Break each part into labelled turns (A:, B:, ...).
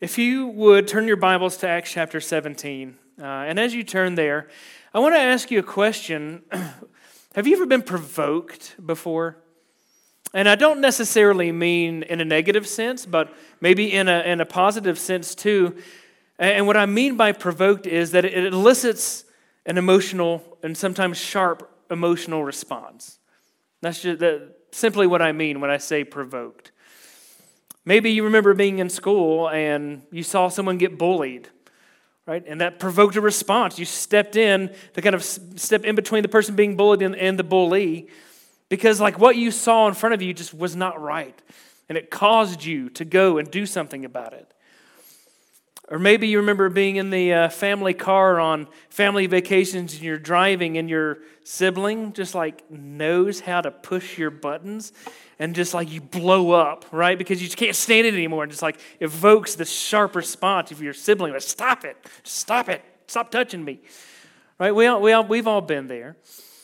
A: If you would turn your Bibles to Acts chapter 17, and as you turn there, I want to ask you a question. Have you ever been provoked before? And I don't necessarily mean in a negative sense, but maybe in a positive sense too. And what I mean by provoked is that it elicits an emotional and sometimes sharp emotional response. That's just simply what I mean when I say provoked. Maybe you remember being in school and you saw someone get bullied, right? And that provoked a response. You stepped in to kind of step in between the person being bullied and the bully because like what you saw in front of you just was not right. And it caused you to go and do something about it. Or maybe you remember being in the family car on family vacations and you're driving and your sibling just like knows how to push your buttons and just like you blow up, right? Because you just can't stand it anymore and just like evokes the sharp response of your sibling. Like, stop it, stop touching me, right? We've all been there.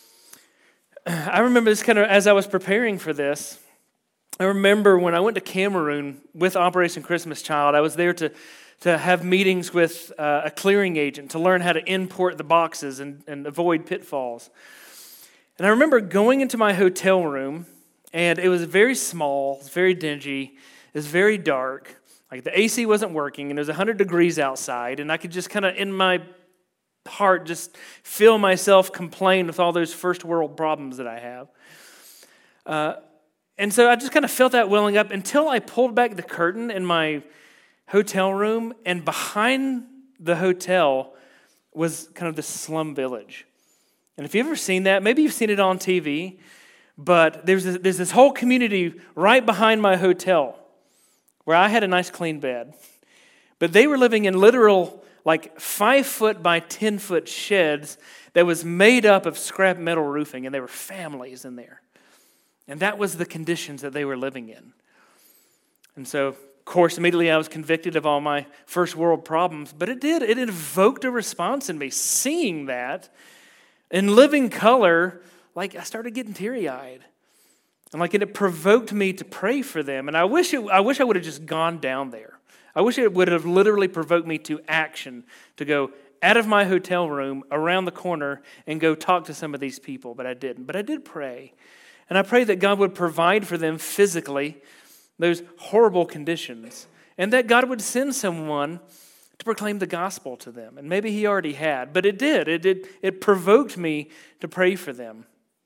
A: I remember this kind of as I was preparing for this. I remember when I went to Cameroon with Operation Christmas Child, I was there to have meetings with a clearing agent to learn how to import the boxes and avoid pitfalls. And I remember going into my hotel room, and it was very small, it was very dingy, it was very dark. Like the AC wasn't working, and it was 100 degrees outside, and I could just kind of, in my heart, just feel myself complain with all those first world problems that I have. And so I just kind of felt that welling up until I pulled back the curtain in my hotel room, and behind the hotel was kind of this slum village. And if you've ever seen that, maybe you've seen it on TV, but there's this whole community right behind my hotel where I had a nice clean bed. But they were living in literal like 5-foot by 10-foot sheds that was made up of scrap metal roofing, and there were families in there. And that was the conditions that they were living in. And so, of course, immediately I was convicted of all my first world problems, but it evoked a response in me. Seeing that in living color, like I started getting teary-eyed. And like it provoked me to pray for them. And I wish I would have just gone down there. I wish it would have literally provoked me to action, to go out of my hotel room, around the corner, and go talk to some of these people, but I didn't. But I did pray. And I prayed that God would provide for them physically those horrible conditions, and that God would send someone to proclaim the gospel to them. And maybe he already had, but it did. It provoked me to pray for them.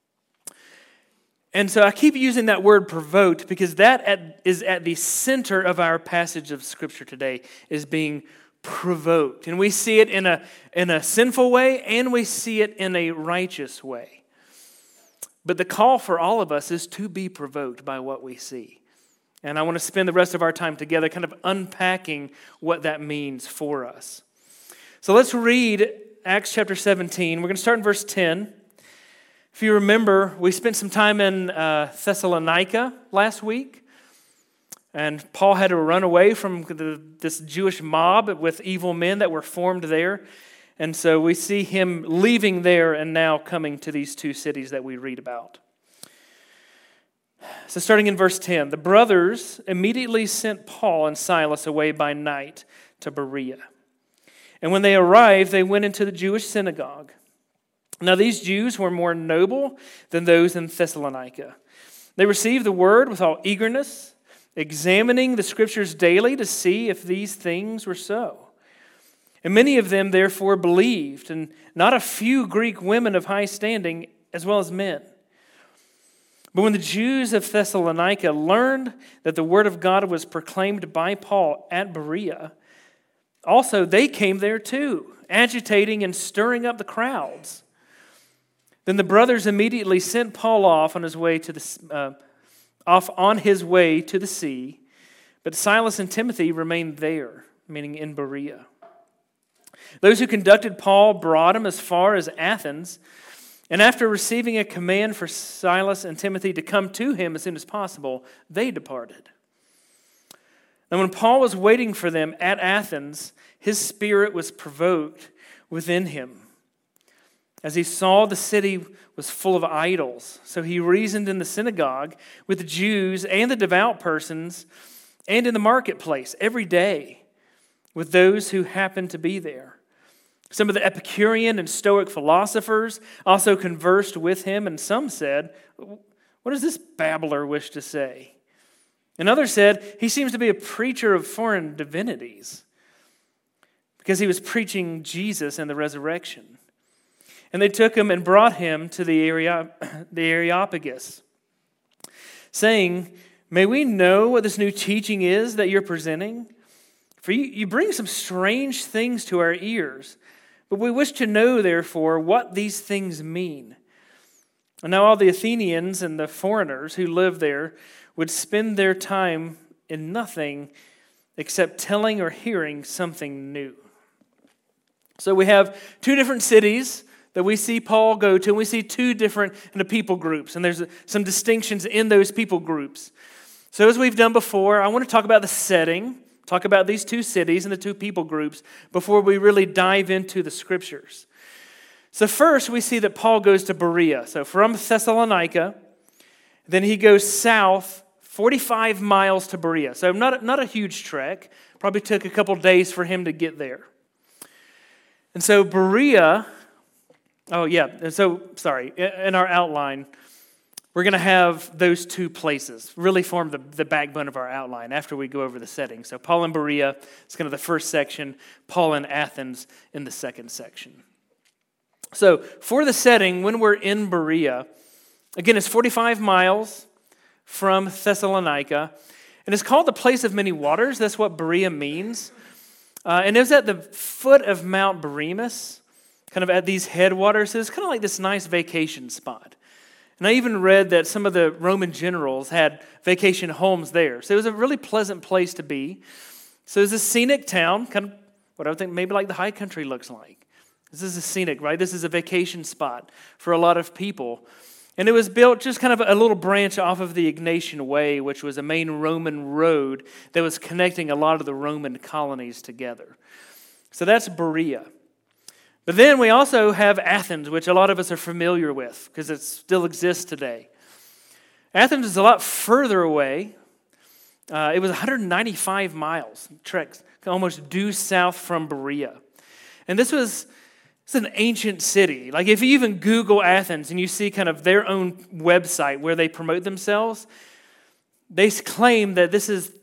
A: And so I keep using that word provoked because that is at the center of our passage of Scripture today, is being provoked. And we see it in a sinful way, and we see it in a righteous way. But the call for all of us is to be provoked by what we see. And I want to spend the rest of our time together kind of unpacking what that means for us. So let's read Acts chapter 17. We're going to start in verse 10. If you remember, we spent some time in Thessalonica last week. And Paul had to run away from this Jewish mob with evil men that were formed there. And so we see him leaving there and now coming to these two cities that we read about. So starting in verse 10, the brothers immediately sent Paul and Silas away by night to Berea. And when they arrived, they went into the Jewish synagogue. Now these Jews were more noble than those in Thessalonica. They received the word with all eagerness, examining the Scriptures daily to see if these things were so. And many of them therefore believed, and not a few Greek women of high standing as well as men. But when the Jews of Thessalonica learned that the word of God was proclaimed by Paul at Berea, also they came there too, agitating and stirring up the crowds. Then the brothers immediately sent Paul off on his way to the sea, but Silas and Timothy remained there, meaning in Berea. Those who conducted Paul brought him as far as Athens. And after receiving a command for Silas and Timothy to come to him as soon as possible, they departed. And when Paul was waiting for them at Athens, his spirit was provoked within him, as he saw the city was full of idols. So he reasoned in the synagogue with the Jews and the devout persons and in the marketplace every day, with those who happened to be there. Some of the Epicurean and Stoic philosophers also conversed with him, and some said, "What does this babbler wish to say?" And others said, "He seems to be a preacher of foreign divinities," because he was preaching Jesus and the resurrection. And they took him and brought him to the Areopagus, saying, "May we know what this new teaching is that you're presenting? For you bring some strange things to our ears, but we wish to know, therefore, what these things mean." And now all the Athenians and the foreigners who lived there would spend their time in nothing except telling or hearing something new. So we have two different cities that we see Paul go to, and we see two different people groups, and there's some distinctions in those people groups. So as we've done before, I want to talk about the setting, talk about these two cities and the two people groups before we really dive into the scriptures. So first, we see that Paul goes to Berea. So from Thessalonica, then he goes south 45 miles to Berea. So not a huge trek. Probably took a couple days for him to get there. And so Berea, in our outline, we're going to have those two places really form the backbone of our outline after we go over the setting. So Paul in Berea is kind of the first section, Paul in Athens in the second section. So for the setting, when we're in Berea, again, it's 45 miles from Thessalonica, and it's called the place of many waters. That's what Berea means. And it was at the foot of Mount Berenice, kind of at these headwaters. So it's kind of like this nice vacation spot. And I even read that some of the Roman generals had vacation homes there. So it was a really pleasant place to be. So it's a scenic town, kind of what I would think maybe like the high country looks like. This is a scenic, right? This is a vacation spot for a lot of people. And it was built just kind of a little branch off of the Egnatian Way, which was a main Roman road that was connecting a lot of the Roman colonies together. So that's Berea. But then we also have Athens, which a lot of us are familiar with because it still exists today. Athens is a lot further away. It was 195 miles, trek almost due south from Berea. And it's an ancient city. Like if you even Google Athens and you see kind of their own website where they promote themselves, they claim that this is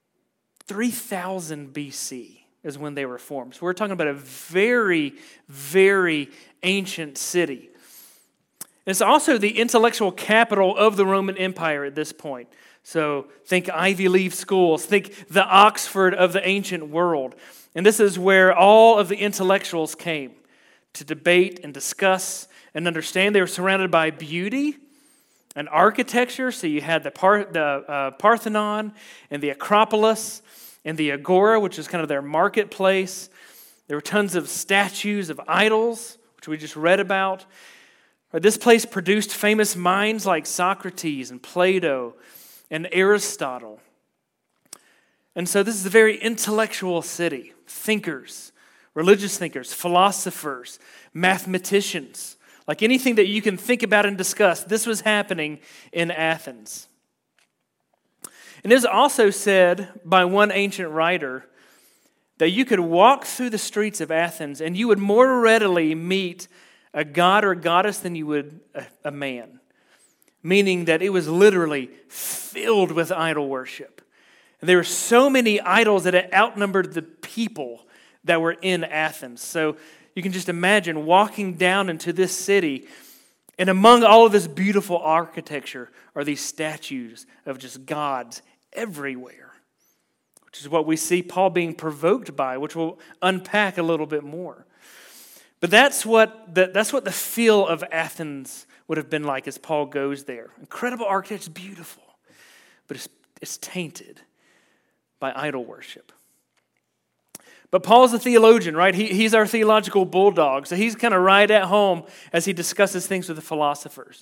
A: 3000 BC is when they were formed. So we're talking about a very, very ancient city. It's also the intellectual capital of the Roman Empire at this point. So think Ivy League schools, think the Oxford of the ancient world. And this is where all of the intellectuals came to debate and discuss and understand. They were surrounded by beauty and architecture. So you had the Parthenon and the Acropolis and the Agora, which is kind of their marketplace. There were tons of statues of idols, which we just read about. This place produced famous minds like Socrates and Plato and Aristotle. And so this is a very intellectual city. Thinkers, religious thinkers, philosophers, mathematicians, like anything that you can think about and discuss, this was happening in Athens. And it is also said by one ancient writer that you could walk through the streets of Athens and you would more readily meet a god or goddess than you would a man, meaning that it was literally filled with idol worship. And there were so many idols that it outnumbered the people that were in Athens. So you can just imagine walking down into this city, and among all of this beautiful architecture are these statues of just gods everywhere, which is what we see Paul being provoked by, which we'll unpack a little bit more. But that's what the feel of Athens would have been like as Paul goes there. Incredible architecture, beautiful, but it's tainted by idol worship. But Paul's a theologian, right? He's our theological bulldog. So he's kind of right at home as he discusses things with the philosophers.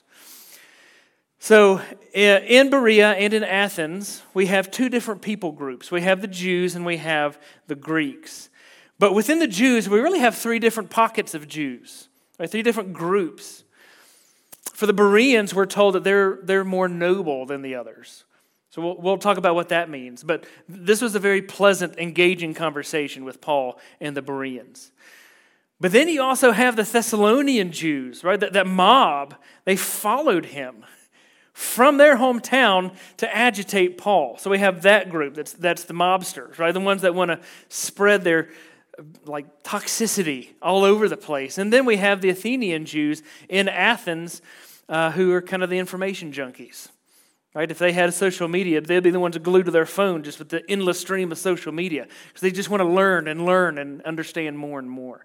A: So in Berea and in Athens, we have two different people groups. We have the Jews and we have the Greeks. But within the Jews, we really have three different pockets of Jews, right? Three different groups. For the Bereans, we're told that they're more noble than the others. So So we'll talk about what that means. But this was a very pleasant, engaging conversation with Paul and the Bereans. But then you also have the Thessalonian Jews, right? That mob, they followed him from their hometown to agitate Paul. So we have that group, that's the mobsters, right? The ones that want to spread their toxicity all over the place. And then we have the Athenian Jews in Athens who are kind of the information junkies. Right? If they had social media, they'd be the ones glued to their phone just with the endless stream of social media. Because they just want to learn and understand more and more.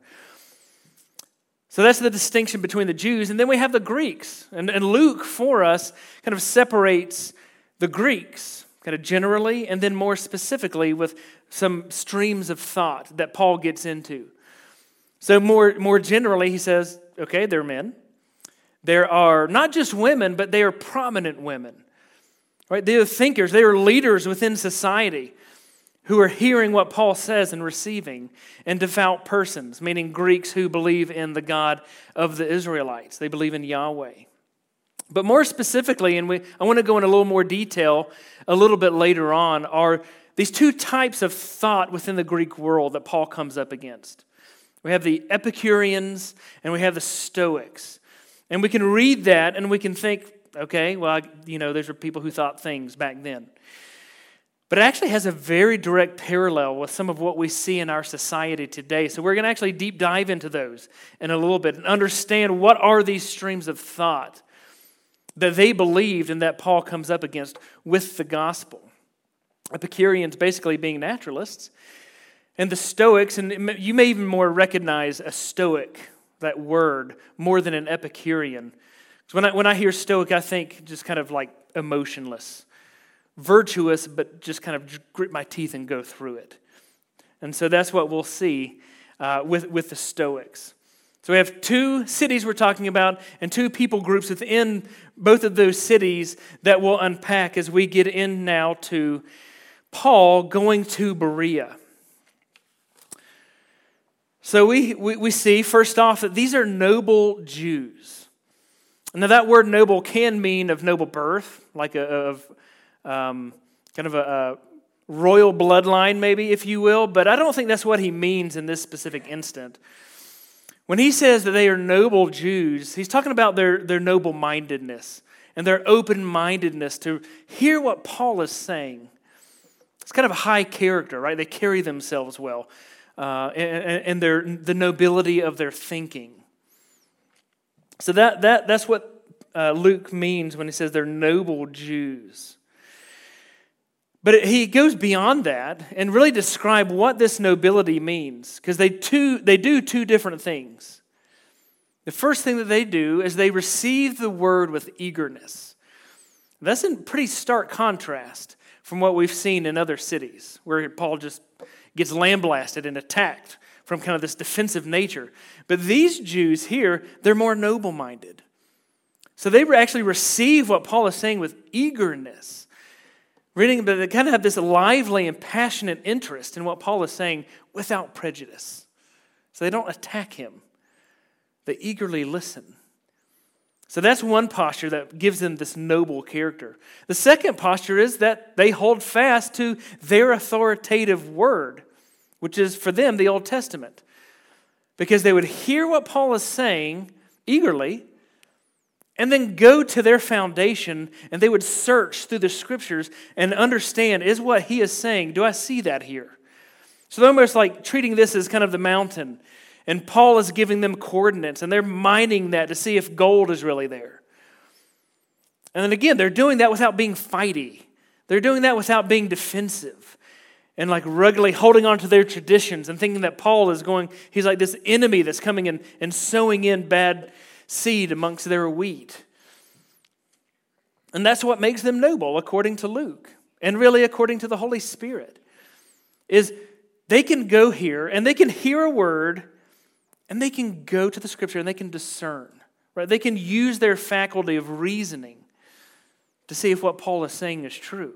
A: So that's the distinction between the Jews. And then we have the Greeks. And Luke, for us, kind of separates the Greeks, kind of generally, and then more specifically with some streams of thought that Paul gets into. So more generally, he says, okay, they're men. There are not just women, but they are prominent women. Right? They are thinkers, they are leaders within society who are hearing what Paul says and receiving, and devout persons, meaning Greeks who believe in the God of the Israelites. They believe in Yahweh. But more specifically, and I want to go in a little more detail a little bit later on, are these two types of thought within the Greek world that Paul comes up against. We have the Epicureans and we have the Stoics. And we can read that and we can think, okay, well, those are people who thought things back then. But it actually has a very direct parallel with some of what we see in our society today. So we're going to actually deep dive into those in a little bit and understand what are these streams of thought that they believed and that Paul comes up against with the gospel. Epicureans basically being naturalists, and the Stoics, and you may even more recognize a Stoic, that word, more than an Epicurean. When I hear Stoic, I think just kind of like emotionless, virtuous, but just kind of grit my teeth and go through it. And so that's what we'll see with the Stoics. So we have two cities we're talking about and two people groups within both of those cities that we'll unpack as we get in now to Paul going to Berea. So we see, first off, that these are noble Jews. Now, that word noble can mean of noble birth, like kind of a royal bloodline, maybe, if you will, but I don't think that's what he means in this specific instant. When he says that they are noble Jews, he's talking about their noble-mindedness and their open-mindedness to hear what Paul is saying. It's kind of a high character, right? They carry themselves well, and the nobility of their thinking. So that's what Luke means when he says they're noble Jews. But he goes beyond that and really describe what this nobility means, because they do two different things. The first thing that they do is they receive the word with eagerness. That's in pretty stark contrast from what we've seen in other cities, where Paul just gets lambasted and attacked from kind of this defensive nature. But these Jews here, they're more noble-minded. So they actually receive what Paul is saying with eagerness. But they kind of have this lively and passionate interest in what Paul is saying without prejudice. So they don't attack him. They eagerly listen. So that's one posture that gives them this noble character. The second posture is that they hold fast to their authoritative word, which is for them the Old Testament. Because they would hear what Paul is saying eagerly, and then go to their foundation, and they would search through the scriptures and understand, is what he is saying, do I see that here? So they're almost like treating this as kind of the mountain, and Paul is giving them coordinates, and they're mining that to see if gold is really there. And then again, they're doing that without being fighty. They're doing that without being defensive and like ruggedly holding on to their traditions and thinking that Paul is he's like this enemy that's coming in and sowing in bad seed amongst their wheat. And that's what makes them noble, according to Luke, and really according to the Holy Spirit, is they can go here and they can hear a word and they can go to the scripture and they can discern, right? They can use their faculty of reasoning to see if what Paul is saying is true.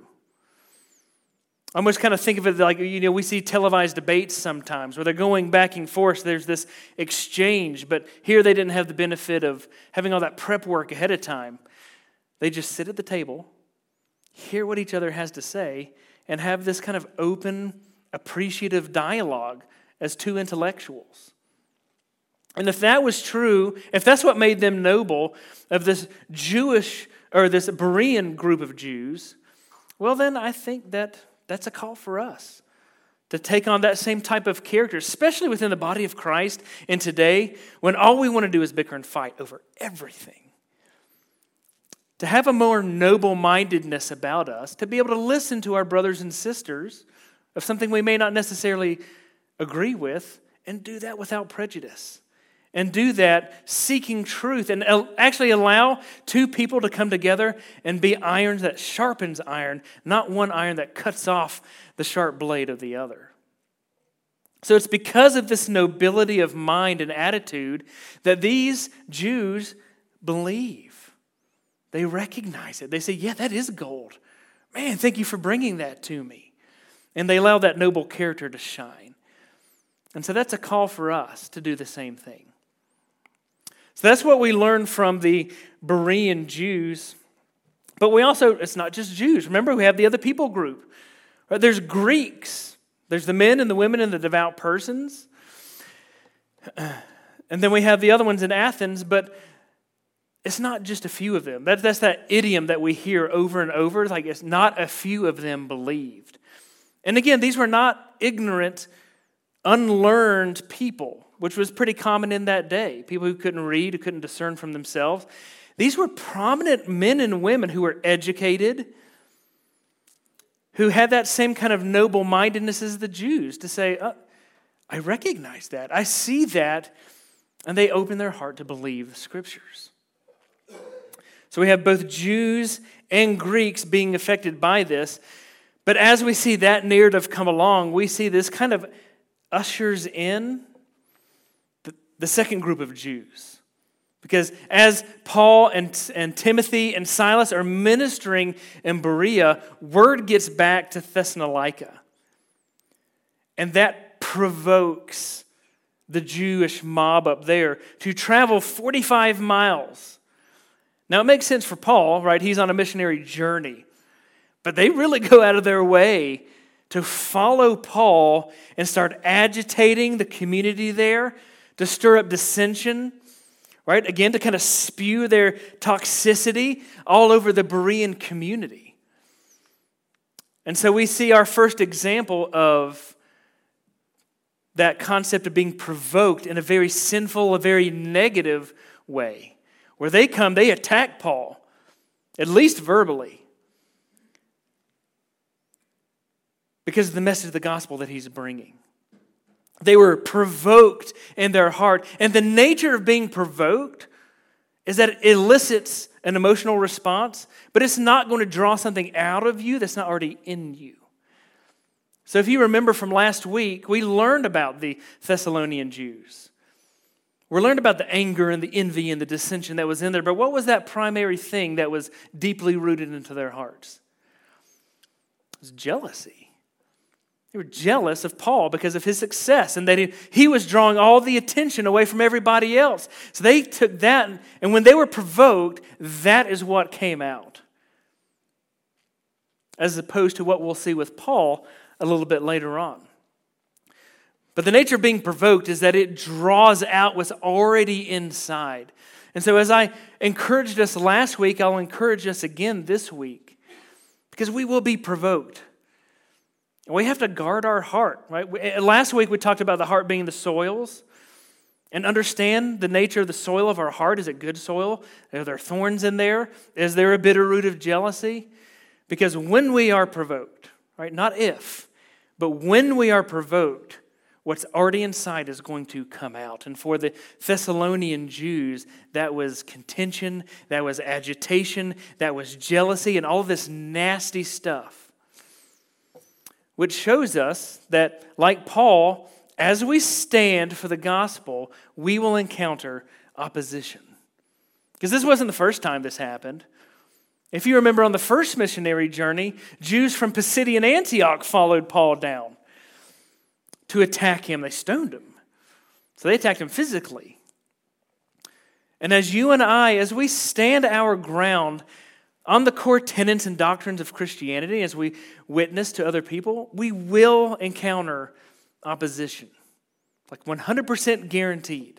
A: I almost kind of think of it like, we see televised debates sometimes where they're going back and forth. There's this exchange, but here they didn't have the benefit of having all that prep work ahead of time. They just sit at the table, hear what each other has to say, and have this kind of open, appreciative dialogue as two intellectuals. And if that was true, if that's what made them noble of this Jewish or this Berean group of Jews, well then I think that's a call for us to take on that same type of character, especially within the body of Christ in today when all we want to do is bicker and fight over everything. To have a more noble-mindedness about us, to be able to listen to our brothers and sisters of something we may not necessarily agree with, and do that without prejudice. And do that seeking truth, and actually allow two people to come together and be iron that sharpens iron, not one iron that cuts off the sharp blade of the other. So it's because of this nobility of mind and attitude that these Jews believe. They recognize it. They say, yeah, that is gold. Man, thank you for bringing that to me. And they allow that noble character to shine. And so that's a call for us to do the same thing. So that's what we learn from the Berean Jews. But we also, it's not just Jews. Remember, we have the other people group. Right? There's Greeks. There's the men and the women and the devout persons. And then we have the other ones in Athens, but it's not just a few of them. That's that idiom that we hear over and over. It's like it's not a few of them believed. And again, these were not ignorant, unlearned people, which was pretty common in that day. People who couldn't read, who couldn't discern from themselves. These were prominent men and women who were educated, who had that same kind of noble-mindedness as the Jews to say, I recognize that, I see that, and they open their heart to believe the Scriptures. So we have both Jews and Greeks being affected by this, but as we see that narrative come along, we see this kind of ushers in the second group of Jews. Because as Paul and Timothy and Silas are ministering in Berea, word gets back to Thessalonica. And that provokes the Jewish mob up there to travel 45 miles. Now it makes sense for Paul, right? He's on a missionary journey. But they really go out of their way to follow Paul and start agitating the community there, to stir up dissension, right? Again, to kind of spew their toxicity all over the Berean community. And so we see our first example of that concept of being provoked in a very sinful, a very negative way. Where they come, they attack Paul, at least verbally, because of the message of the gospel that he's bringing. They were provoked in their heart. And the nature of being provoked is that it elicits an emotional response, but it's not going to draw something out of you that's not already in you. So if you remember from last week, we learned about the Thessalonian Jews. We learned about the anger and the envy and the dissension that was in there. But what was that primary thing that was deeply rooted into their hearts? It was jealousy. They were jealous of Paul because of his success and that he was drawing all the attention away from everybody else. So they took that, and when they were provoked, that is what came out. As opposed to what we'll see with Paul a little bit later on. But the nature of being provoked is that it draws out what's already inside. And so as I encouraged us last week, I'll encourage us again this week. Because we will be provoked. We have to guard our heart, right? Last week we talked about the heart being the soils. And understand the nature of the soil of our heart. Is it good soil? Are there thorns in there? Is there a bitter root of jealousy? Because when we are provoked, right? Not if, but when we are provoked, what's already inside is going to come out. And for the Thessalonian Jews, that was contention, that was agitation, that was jealousy, and all this nasty stuff. Which shows us that, like Paul, as we stand for the gospel, we will encounter opposition. Because this wasn't the first time this happened. If you remember on the first missionary journey, Jews from Pisidian Antioch followed Paul down to attack him. They stoned him. So they attacked him physically. And as you and I, as we stand our ground, on the core tenets and doctrines of Christianity, as we witness to other people, we will encounter opposition. Like 100% guaranteed.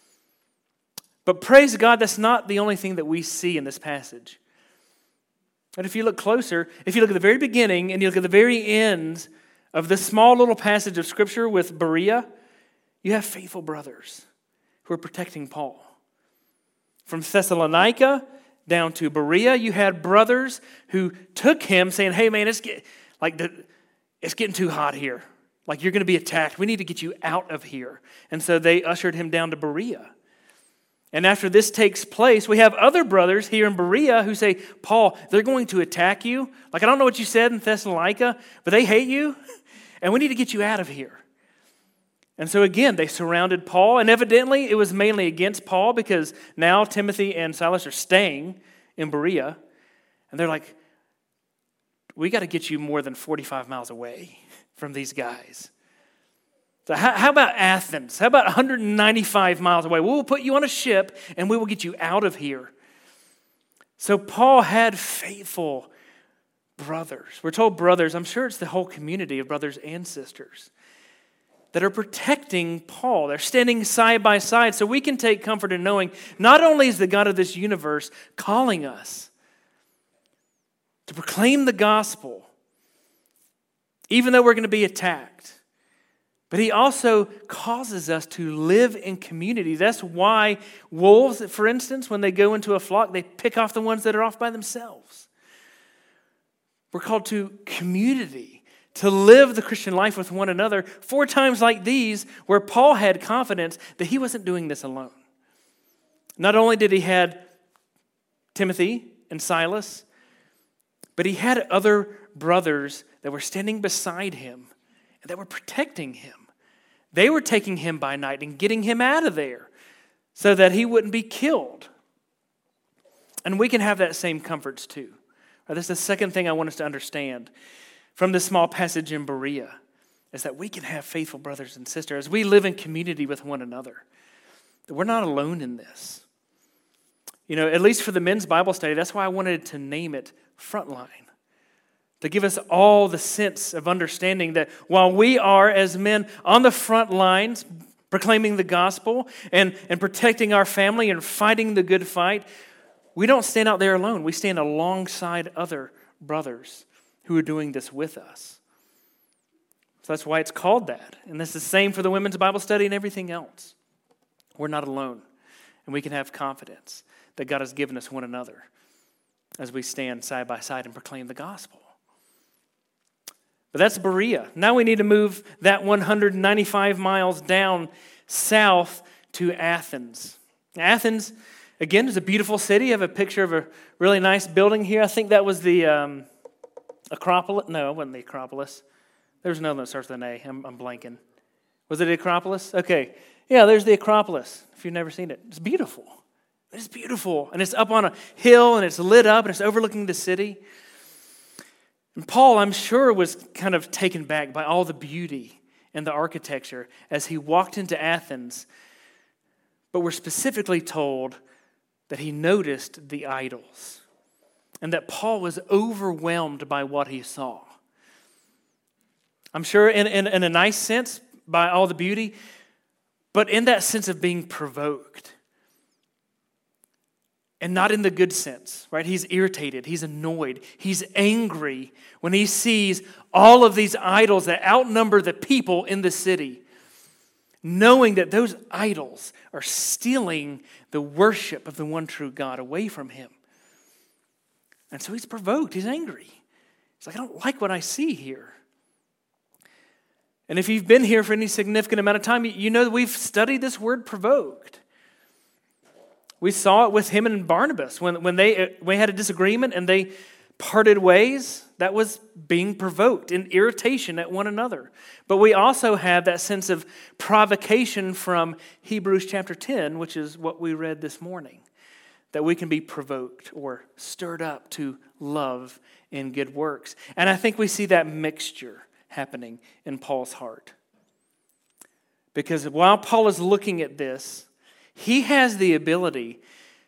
A: But praise God, that's not the only thing that we see in this passage. But if you look closer, if you look at the very beginning and you look at the very end of this small little passage of Scripture with Berea, you have faithful brothers who are protecting Paul. From Thessalonica down to Berea, you had brothers who took him saying, hey man, it's getting too hot here. Like you're going to be attacked. We need to get you out of here. And so they ushered him down to Berea. And after this takes place, we have other brothers here in Berea who say, Paul, they're going to attack you. Like, I don't know what you said in Thessalonica, but they hate you, and we need to get you out of here. And so again, they surrounded Paul, and evidently it was mainly against Paul because now Timothy and Silas are staying in Berea, and they're like, we got to get you more than 45 miles away from these guys. So how about Athens? How about 195 miles away? We'll put you on a ship and we will get you out of here. So Paul had faithful brothers. We're told brothers. I'm sure it's the whole community of brothers and sisters that are protecting Paul. They're standing side by side so we can take comfort in knowing not only is the God of this universe calling us to proclaim the gospel, even though we're going to be attacked, but he also causes us to live in community. That's why wolves, for instance, when they go into a flock, they pick off the ones that are off by themselves. We're called to community, to live the Christian life with one another. 4 times like these, where Paul had confidence that he wasn't doing this alone. Not only did he have Timothy and Silas, but he had other brothers that were standing beside him and that were protecting him. They were taking him by night and getting him out of there so that he wouldn't be killed. And we can have that same comforts too. That's the second thing I want us to understand from this small passage in Berea, is that we can have faithful brothers and sisters as we live in community with one another. That we're not alone in this. You know, at least for the men's Bible study, that's why I wanted to name it Frontline. To give us all the sense of understanding that while we are, as men, on the front lines, proclaiming the gospel and protecting our family and fighting the good fight, we don't stand out there alone. We stand alongside other brothers who are doing this with us. So that's why it's called that. And it's the same for the women's Bible study and everything else. We're not alone. And we can have confidence that God has given us one another as we stand side by side and proclaim the gospel. But that's Berea. Now we need to move that 195 miles down south to Athens. Athens, again, is a beautiful city. I have a picture of a really nice building here. I think that was the Acropolis. No, it wasn't the Acropolis. There's another one that starts with an A. I'm blanking. Was it the Acropolis? Okay. Yeah, there's the Acropolis, if you've never seen it. It's beautiful. It's beautiful. And it's up on a hill, and it's lit up, and it's overlooking the city. And Paul, I'm sure, was kind of taken back by all the beauty and the architecture as he walked into Athens. But we're specifically told that he noticed the idols and that Paul was overwhelmed by what he saw. I'm sure in a nice sense by all the beauty, but in that sense of being provoked. And not in the good sense, right? He's irritated, he's annoyed, he's angry when he sees all of these idols that outnumber the people in the city, knowing that those idols are stealing the worship of the one true God away from him. And so he's provoked, he's angry. He's like, I don't like what I see here. And if you've been here for any significant amount of time, you know that we've studied this word provoked. We saw it with him and Barnabas. When we had a disagreement and they parted ways, that was being provoked in irritation at one another. But we also have that sense of provocation from Hebrews chapter 10, which is what we read this morning, that we can be provoked or stirred up to love and good works. And I think we see that mixture happening in Paul's heart. Because while Paul is looking at this, he has the ability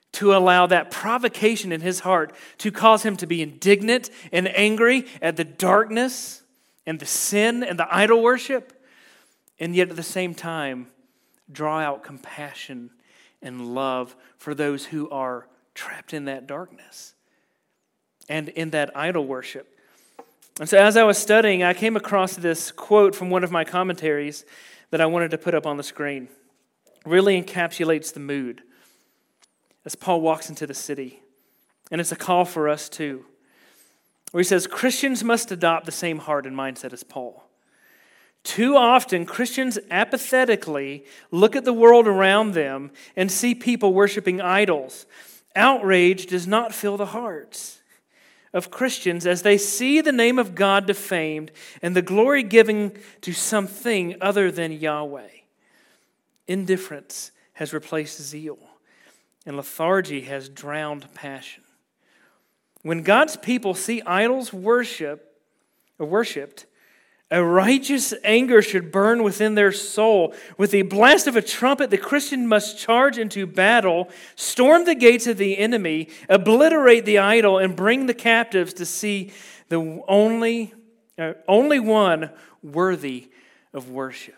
A: to allow that provocation in his heart to cause him to be indignant and angry at the darkness and the sin and the idol worship, and yet at the same time draw out compassion and love for those who are trapped in that darkness and in that idol worship. And so as I was studying, I came across this quote from one of my commentaries that I wanted to put up on the screen. It really encapsulates the mood as Paul walks into the city. And it's a call for us too, where he says, Christians must adopt the same heart and mindset as Paul. Too often, Christians apathetically look at the world around them and see people worshiping idols. Outrage does not fill the hearts of Christians as they see the name of God defamed and the glory given to something other than Yahweh. Indifference has replaced zeal, and lethargy has drowned passion. When God's people see idols worshipped, a righteous anger should burn within their soul. With the blast of a trumpet, the Christian must charge into battle, storm the gates of the enemy, obliterate the idol, and bring the captives to see the only one worthy of worship.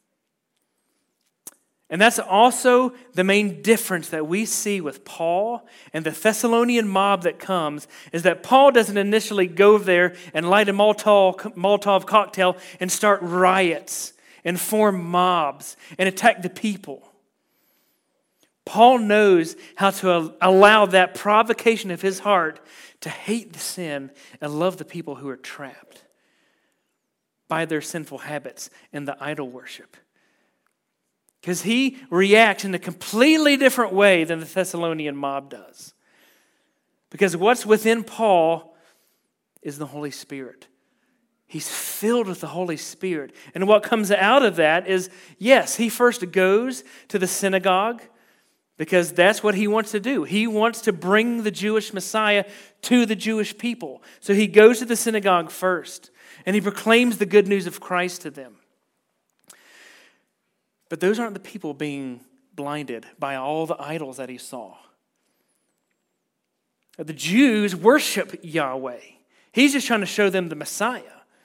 A: And that's also the main difference that we see with Paul and the Thessalonian mob that comes, is that Paul doesn't initially go there and light a Molotov cocktail and start riots and form mobs and attack the people. Paul knows how to allow that provocation of his heart to hate the sin and love the people who are trapped by their sinful habits and the idol worship. Because he reacts in a completely different way than the Thessalonian mob does. Because what's within Paul is the Holy Spirit. He's filled with the Holy Spirit. And what comes out of that is, yes, he first goes to the synagogue because that's what he wants to do. He wants to bring the Jewish Messiah to the Jewish people. So he goes to the synagogue first, and he proclaims the good news of Christ to them. But those aren't the people being blinded by all the idols that he saw. The Jews worship Yahweh. He's just trying to show them the Messiah.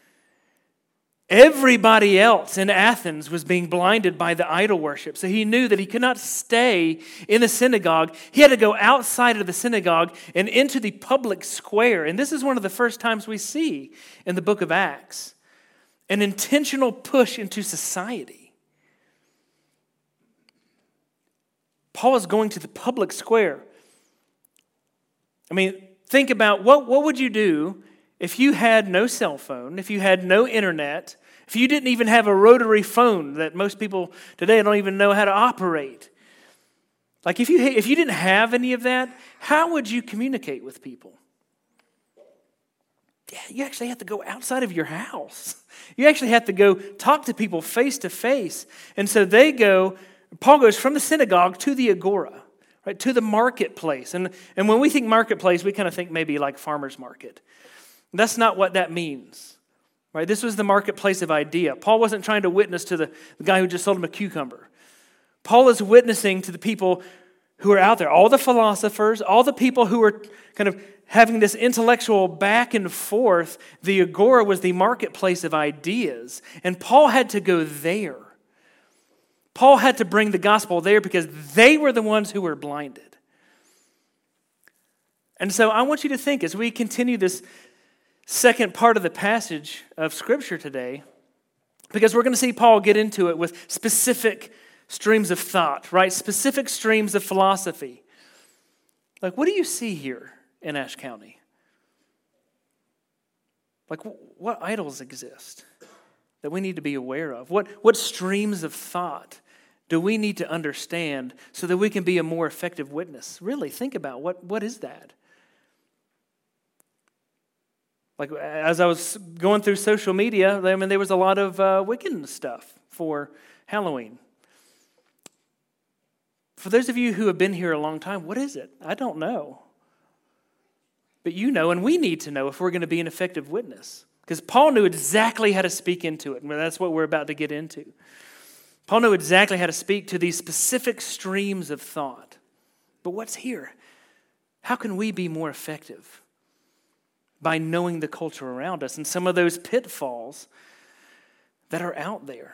A: Everybody else in Athens was being blinded by the idol worship. So he knew that he could not stay in the synagogue. He had to go outside of the synagogue and into the public square. And this is one of the first times we see in the book of Acts an intentional push into society. Paul is going to the public square. I mean, think about what would you do if you had no cell phone, if you had no internet, if you didn't even have a rotary phone that most people today don't even know how to operate. Like if you didn't have any of that, how would you communicate with people? Yeah, you actually have to go outside of your house. You actually have to go talk to people face to face. And so Paul goes from the synagogue to the agora, right, to the marketplace. And when we think marketplace, we kind of think maybe like farmer's market. That's not what that means, right? This was the marketplace of idea. Paul wasn't trying to witness to the guy who just sold him a cucumber. Paul is witnessing to the people who are out there, all the philosophers, all the people who are kind of having this intellectual back and forth. The agora was the marketplace of ideas, and Paul had to go there. Paul had to bring the gospel there because they were the ones who were blinded. And so I want you to think as we continue this second part of the passage of Scripture today, because we're going to see Paul get into it with specific streams of thought, right? Specific streams of philosophy. Like, what do you see here in Ashe County? Like, what idols exist that we need to be aware of? What streams of thought do we need to understand so that we can be a more effective witness? Really, think about what is that? Like, as I was going through social media, I mean, there was a lot of Wiccan stuff for Halloween. For those of you who have been here a long time, what is it? I don't know. But you know, and we need to know if we're going to be an effective witness. Because Paul knew exactly how to speak into it. And that's what we're about to get into. Paul knew exactly how to speak to these specific streams of thought. But what's here? How can we be more effective? By knowing the culture around us and some of those pitfalls that are out there.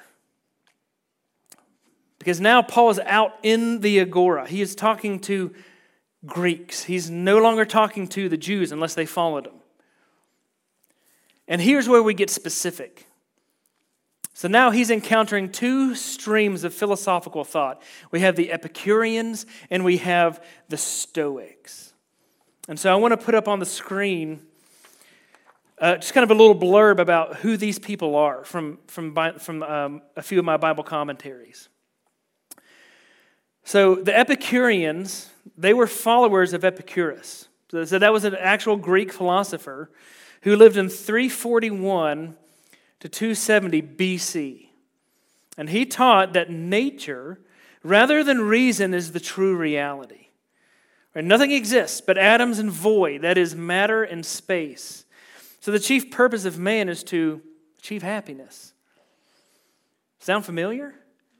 A: Because now Paul is out in the agora. He is talking to Greeks. He's no longer talking to the Jews unless they followed him. And here's where we get specific. So now he's encountering two streams of philosophical thought. We have the Epicureans and we have the Stoics. And so I want to put up on the screen just kind of a little blurb about who these people are from a few of my Bible commentaries. So the Epicureans, they were followers of Epicurus. So that was an actual Greek philosopher who lived in 341 to 270 BC. And he taught that nature, rather than reason, is the true reality. Right? Nothing exists but atoms and void, that is matter and space. So the chief purpose of man is to achieve happiness. Sound familiar?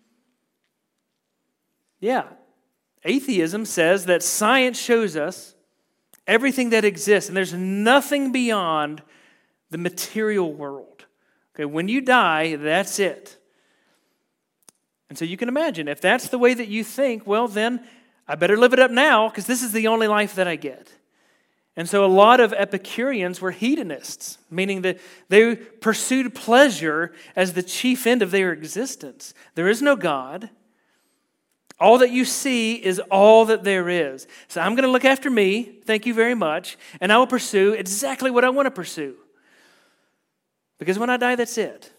A: Yeah. Atheism says that science shows us everything that exists, and there's nothing beyond the material world. Okay, when you die, that's it. And so you can imagine, if that's the way that you think, well then, I better live it up now, because this is the only life that I get. And so a lot of Epicureans were hedonists, meaning that they pursued pleasure as the chief end of their existence. There is no God. All that you see is all that there is. So I'm going to look after me, thank you very much, and I will pursue exactly what I want to pursue. Because when I die, that's it.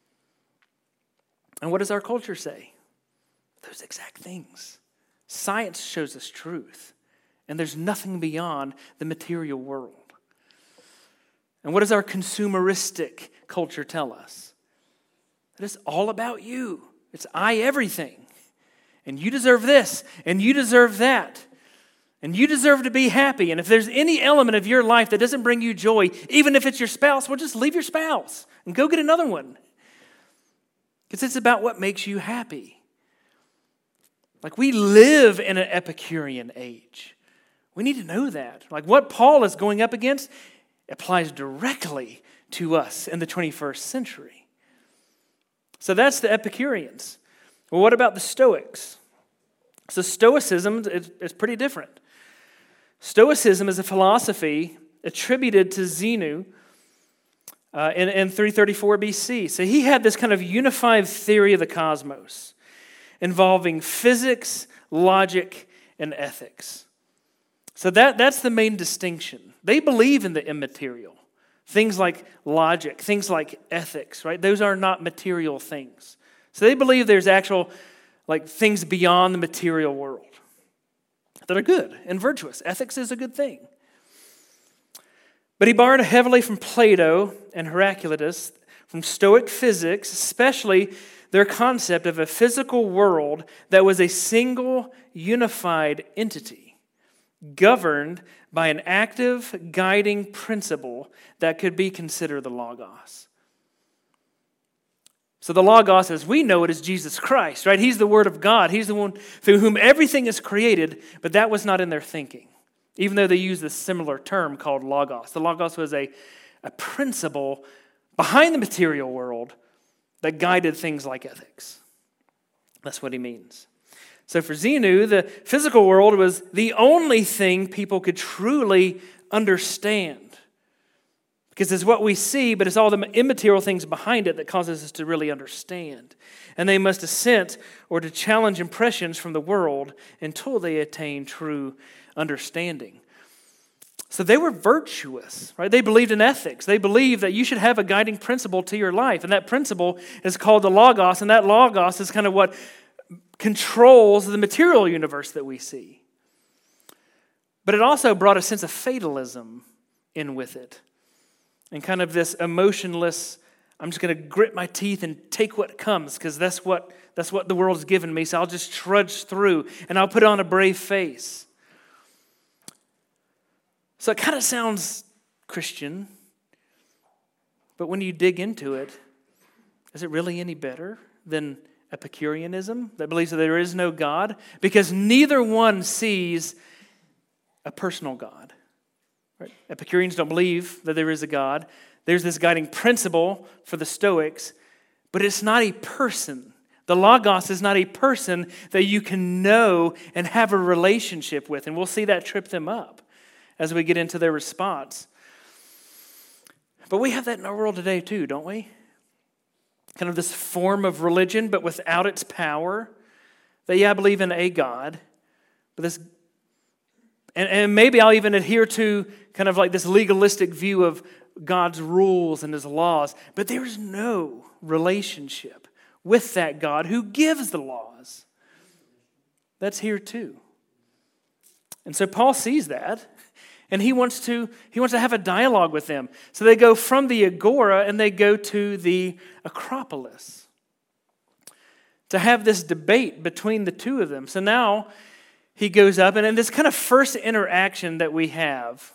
A: And what does our culture say? Those exact things. Science shows us truth. And there's nothing beyond the material world. And what does our consumeristic culture tell us? That it's all about you. It's I everything. And you deserve this, and you deserve that. And you deserve to be happy. And if there's any element of your life that doesn't bring you joy, even if it's your spouse, well, just leave your spouse and go get another one. Because it's about what makes you happy. Like, we live in an Epicurean age. We need to know that. Like, what Paul is going up against applies directly to us in the 21st century. So that's the Epicureans. Well, what about the Stoics? So Stoicism is pretty different. Stoicism is a philosophy attributed to Zeno in 334 BC. So he had this kind of unified theory of the cosmos involving physics, logic, and ethics. So that's the main distinction. They believe in the immaterial. Things like logic, things like ethics, right? Those are not material things. So they believe there's actual things beyond the material world that are good and virtuous. Ethics is a good thing. But he borrowed heavily from Plato and Heraclitus, from Stoic physics, especially their concept of a physical world that was a single, unified entity, governed by an active, guiding principle that could be considered the Logos. So the Logos, as we know it, is Jesus Christ, right? He's the Word of God. He's the one through whom everything is created, but that was not in their thinking, even though they used a similar term called Logos. The Logos was a principle behind the material world that guided things like ethics. That's what he means. So for Zeno, the physical world was the only thing people could truly understand. Because it's what we see, but it's all the immaterial things behind it that causes us to really understand. And they must assent or to challenge impressions from the world until they attain true understanding. So they were virtuous, right? They believed in ethics. They believed that you should have a guiding principle to your life. And that principle is called the Logos. And that Logos is kind of what controls the material universe that we see. But it also brought a sense of fatalism in with it. And kind of this emotionless, I'm just going to grit my teeth and take what comes because that's what the world's given me. So I'll just trudge through and I'll put on a brave face. So it kind of sounds Christian. But when you dig into it, is it really any better than Epicureanism that believes that there is no God? Because neither one sees a personal God. Right? Epicureans don't believe that there is a God. There's this guiding principle for the Stoics, but it's not a person. The Logos is not a person that you can know and have a relationship with, and we'll see that trip them up as we get into their response. But we have that in our world today too, don't we? Kind of this form of religion, but without its power. That, yeah, I believe in a God, but this, and maybe I'll even adhere to kind of like this legalistic view of God's rules and His laws, but there's no relationship with that God who gives the laws. That's here too. And so Paul sees that, and he wants to have a dialogue with them. So they go from the Agora and they go to the Acropolis to have this debate between the two of them. So now he goes up, and in this kind of first interaction that we have,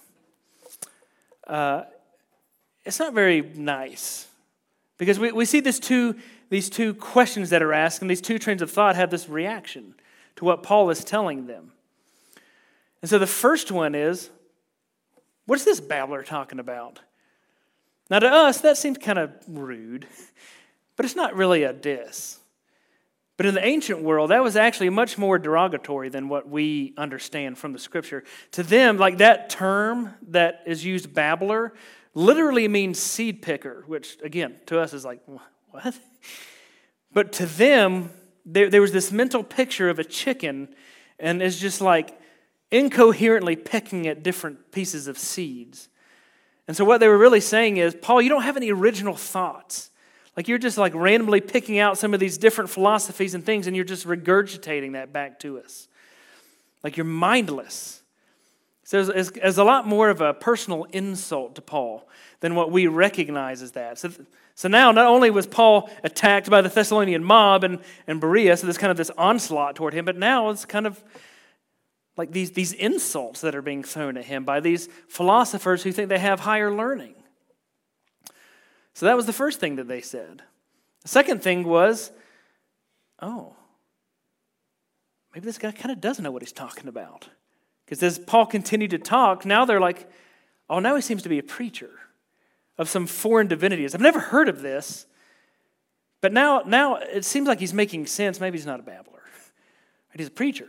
A: it's not very nice. Because we see these two questions that are asked, and these two trains of thought have this reaction to what Paul is telling them. And so the first one is, what's this babbler talking about? Now to us, that seems kind of rude, but it's not really a diss. But in the ancient world, that was actually much more derogatory than what we understand from the Scripture. To them, like that term that is used, babbler, literally means seed picker, which again, to us is like, what? But to them, there was this mental picture of a chicken, and it's just like incoherently picking at different pieces of seeds. And so what they were really saying is, Paul, you don't have any original thoughts. Like you're just like randomly picking out some of these different philosophies and things, and you're just regurgitating that back to us. Like you're mindless. So it's a lot more of a personal insult to Paul than what we recognize as that. So now, not only was Paul attacked by the Thessalonian mob and Berea, so there's kind of this onslaught toward him, but now it's kind of like these insults that are being thrown at him by these philosophers who think they have higher learning. So that was the first thing that they said. The second thing was, oh, maybe this guy kind of does know what he's talking about. Because as Paul continued to talk, now they're like, oh, now he seems to be a preacher of some foreign divinities. I've never heard of this, but now it seems like he's making sense. Maybe he's not a babbler. He's a preacher.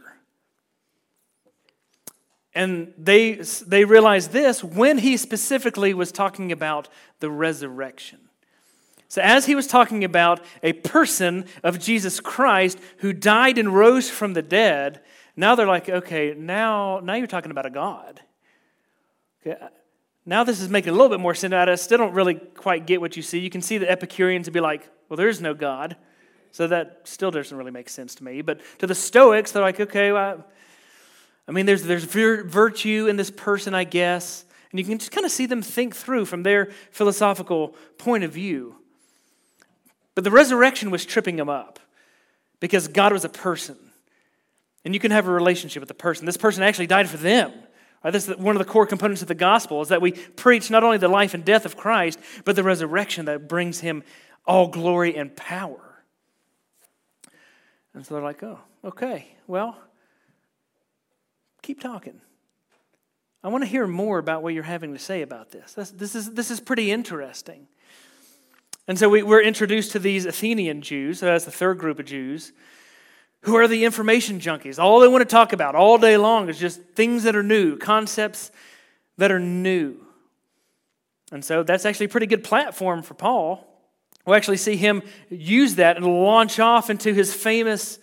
A: And they realized this when he specifically was talking about the resurrection. So as he was talking about a person of Jesus Christ who died and rose from the dead, now they're like, okay, now you're talking about a God. Okay, now this is making a little bit more sense. I still don't really quite get what you see. You can see the Epicureans would be like, well, there is no God. So that still doesn't really make sense to me. But to the Stoics, they're like, okay, well, I mean, there's virtue in this person, I guess. And you can just kind of see them think through from their philosophical point of view. But the resurrection was tripping them up because God was a person. And you can have a relationship with the person. This person actually died for them. Right? This is one of the core components of the gospel, is that we preach not only the life and death of Christ, but the resurrection that brings him all glory and power. And so they're like, oh, okay, well, keep talking. I want to hear more about what you're having to say about this. This is pretty interesting. And so we're introduced to these Athenian Jews, so that's the third group of Jews, who are the information junkies. All they want to talk about all day long is just things that are new, concepts that are new. And so that's actually a pretty good platform for Paul. We'll actually see him use that and launch off into his famous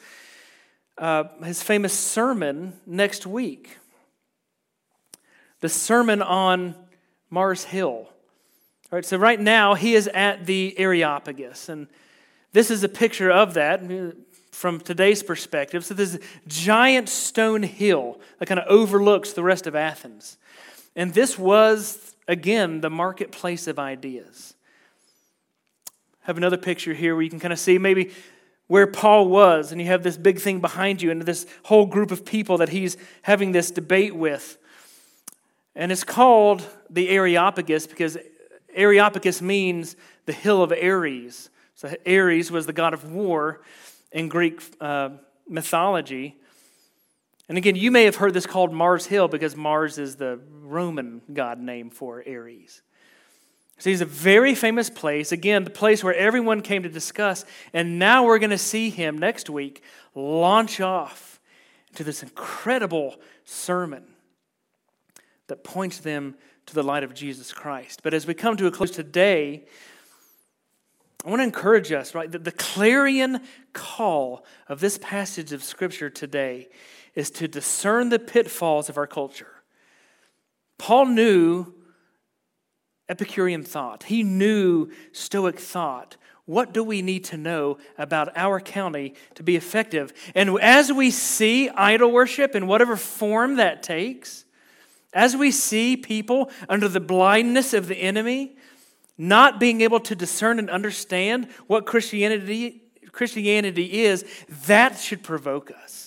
A: sermon next week. The Sermon on Mars Hill. All right, so right now he is at the Areopagus, and this is a picture of that from today's perspective. So there's a giant stone hill that kind of overlooks the rest of Athens. And this was, again, the marketplace of ideas. I have another picture here where you can kind of see maybe where Paul was, and you have this big thing behind you and this whole group of people that he's having this debate with. And it's called the Areopagus because Areopagus means the hill of Ares. So Ares was the god of war in Greek mythology. And again, you may have heard this called Mars Hill because Mars is the Roman god name for Ares. So he's a very famous place. Again, the place where everyone came to discuss. And now we're going to see him next week launch off into this incredible sermon that points them to the light of Jesus Christ. But as we come to a close today, I want to encourage us, right, that the clarion call of this passage of Scripture today is to discern the pitfalls of our culture. Paul knew Epicurean thought. He knew Stoic thought. What do we need to know about our county to be effective? And as we see idol worship in whatever form that takes, as we see people under the blindness of the enemy, not being able to discern and understand what Christianity is, that should provoke us.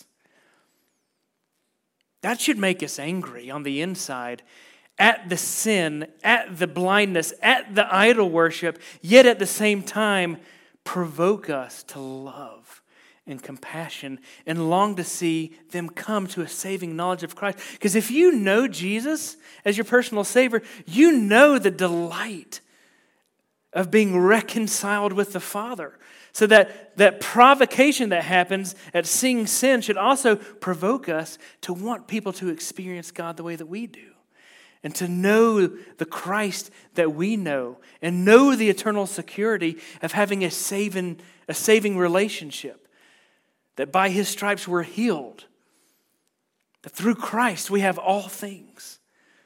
A: That should make us angry on the inside at the sin, at the blindness, at the idol worship, yet at the same time provoke us to love and compassion and long to see them come to a saving knowledge of Christ. Because if you know Jesus as your personal Savior, you know the delight of being reconciled with the Father. So that provocation that happens at seeing sin should also provoke us to want people to experience God the way that we do. And to know the Christ that we know. And know the eternal security of having a saving relationship. That by His stripes we're healed. That through Christ we have all things.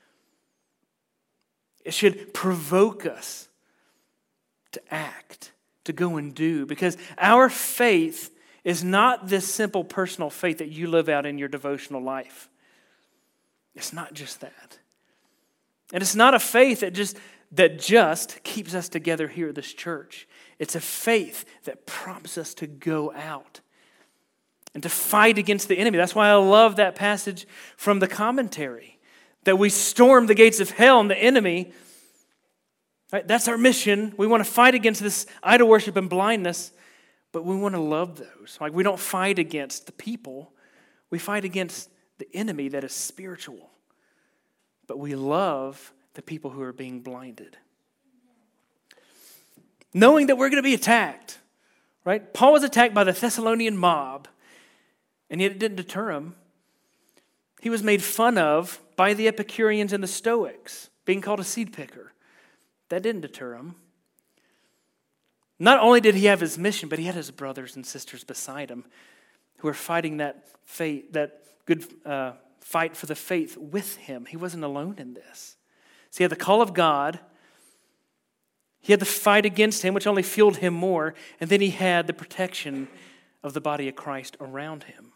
A: It should provoke us to act, to go and do. Because our faith is not this simple personal faith that you live out in your devotional life. It's not just that. And it's not a faith that just keeps us together here at this church. It's a faith that prompts us to go out and to fight against the enemy. That's why I love that passage from the commentary. That we storm the gates of hell and the enemy. Right? That's our mission. We want to fight against this idol worship and blindness, but we want to love those. Like we don't fight against the people. We fight against the enemy that is spiritual. But we love the people who are being blinded. Knowing that we're going to be attacked. Right? Paul was attacked by the Thessalonian mob, and yet it didn't deter him. He was made fun of by the Epicureans and the Stoics, being called a seed picker. That didn't deter him. Not only did he have his mission, but he had his brothers and sisters beside him who were fighting that good fight for the faith with him. He wasn't alone in this. So he had the call of God. He had the fight against him, which only fueled him more. And then he had the protection of the body of Christ around him.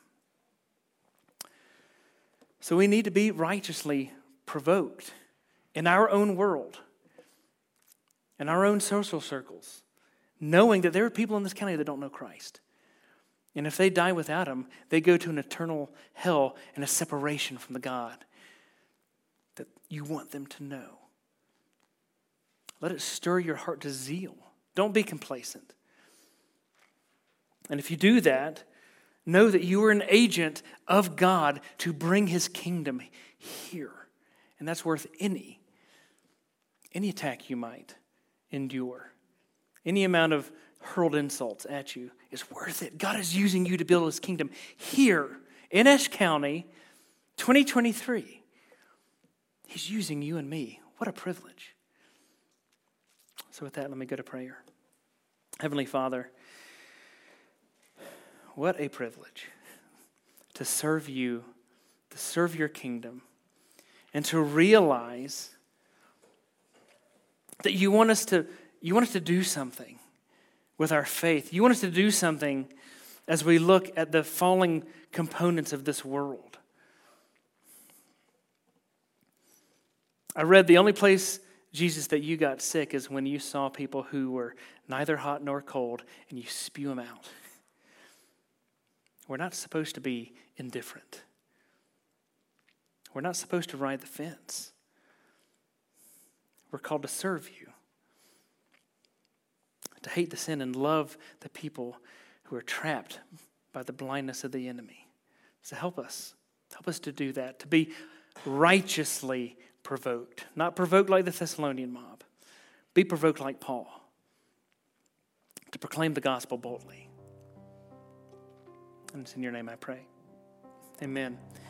A: So we need to be righteously provoked in our own world, in our own social circles, knowing that there are people in this county that don't know Christ. And if they die without Him, they go to an eternal hell and a separation from the God that you want them to know. Let it stir your heart to zeal. Don't be complacent. And if you do that, know that you are an agent of God to bring His kingdom here. And that's worth any attack you might endure. Any amount of hurled insults at you is worth it. God is using you to build His kingdom here in Ashe County, 2023. He's using you and me. What a privilege. So with that, let me go to prayer. Heavenly Father, what a privilege to serve you, to serve your kingdom, and to realize that you want us to do something with our faith. You want us to do something as we look at the falling components of this world. I read the only place, Jesus, that you got sick is when you saw people who were neither hot nor cold and you spew them out. We're not supposed to be indifferent. We're not supposed to ride the fence. We're called to serve you, to hate the sin and love the people who are trapped by the blindness of the enemy. So help us Help us to do that, to be righteously provoked, not provoked like the Thessalonian mob. Be provoked like Paul, to proclaim the gospel boldly. And it's in your name I pray. Amen.